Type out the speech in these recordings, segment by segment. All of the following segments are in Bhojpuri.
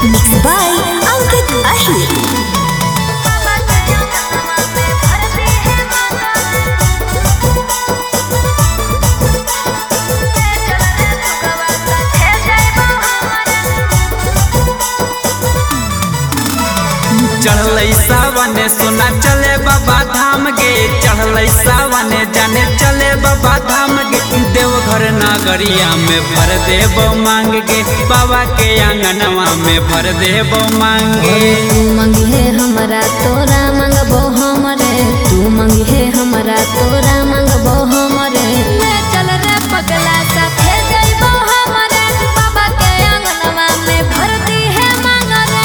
Mixed by Ankit Ahir. चढ़ल सावन सोना चले बाबा धाम गे, चढ़ल सावन जाने चले बाबा धाम गे। देवघर नगरिया में भर देबो मांग गे, बाबा के आंगनवा में भर देबो मांगे। तू मंगे हमरा तोरा मंगबो हमरे, तू मंगे हमरा तोरा मंगबो हमरे। ले चल रे पगला साथे जइबो हमरे, बाबा के आंगनवा में भर दी है मांगरे।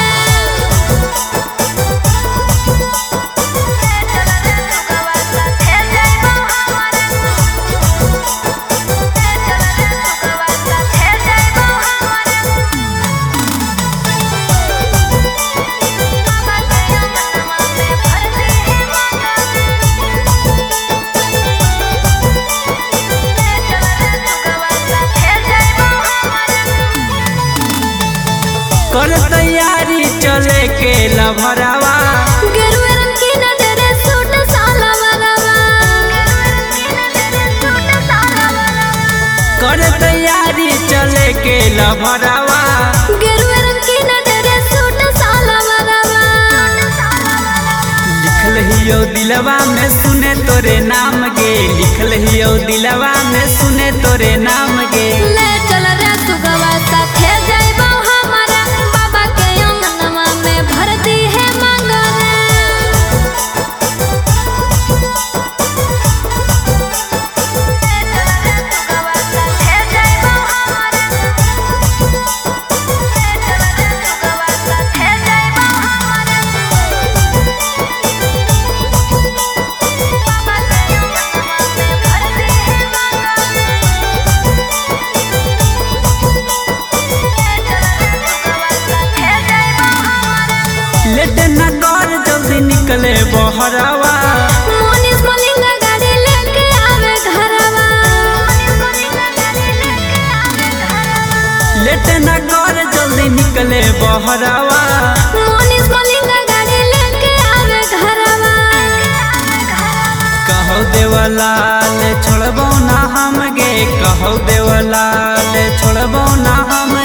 कर तैयारी चले के लभरावा, गेरुआ रंग की नजर सूट सालवरवा। कर तैयारी चले के लभरावा। गेरुआ रंग की नजर सूट सालवरवा। लिखल हियो दिलवा में सुने तोरे नाम गे, लिखल हियो दिलवा में सुने तोरे नाम गे। ले चल रे सुगवा साथे जइबो हमरा, बाबा के आंगनवा में भर दी है मांगरे। लेट न कर जल्दी निकले बहरावा, मोनिस मलिंगा गाड़ी लेके आवे घरवा। लेट न कर जल्दी निकले बहरावा। मोनिस मलिंगा गाड़ी लेके आवे घरवा। कहो देवलाल छोड़बो ना हम गे, कहो देवलाल छोड़बो ना हम